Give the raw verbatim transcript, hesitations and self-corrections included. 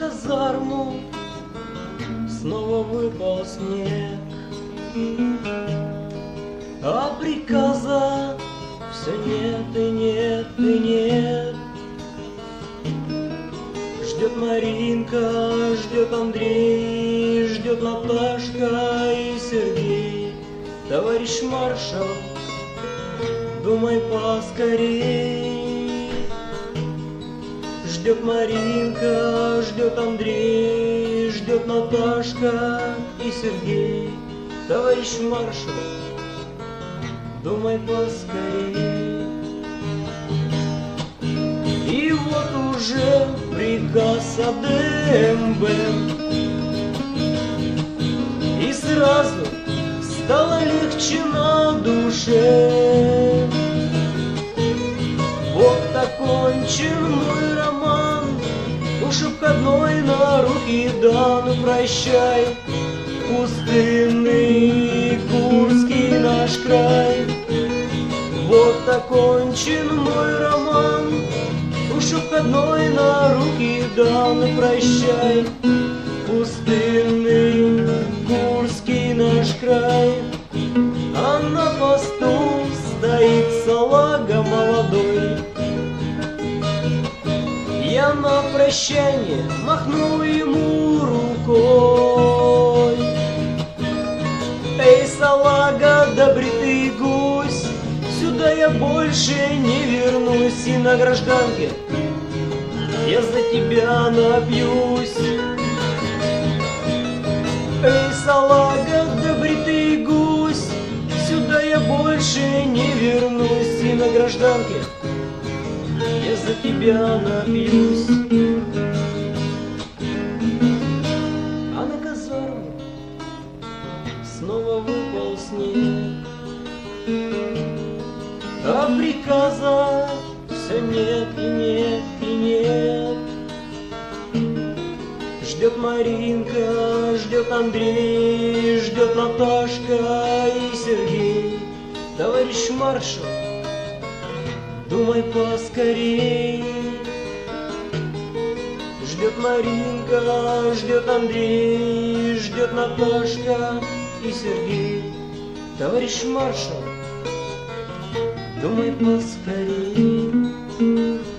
казарму снова выпал снег, а приказа все нет и нет и нет. Ждет Маринка, ждет Андрей, ждет Наташка и Сергей. Товарищ маршал, думай поскорей. Ждет Маринка, ждет Андрей, ждет Наташка и Сергей. Товарищ маршал, думай поскорей. И вот уже приказ о ДМБ, и сразу стало легче на душе. Вот окончен мой роман, уж обходной на руки дан. Прощай, пустынный Курский наш край. Вот окончен мой роман, уж обходной на руки дан. Прощай, пустынный Курский наш край. А на посту стоит салага молодой. Я на прощание махну ему рукой. Эй, салага, да бритый гусь, сюда я больше не вернусь. И на гражданке я за тебя напьюсь. Эй, салага, да бритый гусь, сюда я больше не вернусь. И на гражданке я за тебя напьюсь. А на казарму снова выпал снег, а приказа все нет и нет и нет. Ждет Маринка, ждет Андрей, ждет Наташка и Сергей. Товарищ маршал, думай поскорей. Ждет Маринка, ждет Андрей, ждет Наташка и Сергей. Товарищ маршал, думай поскорей.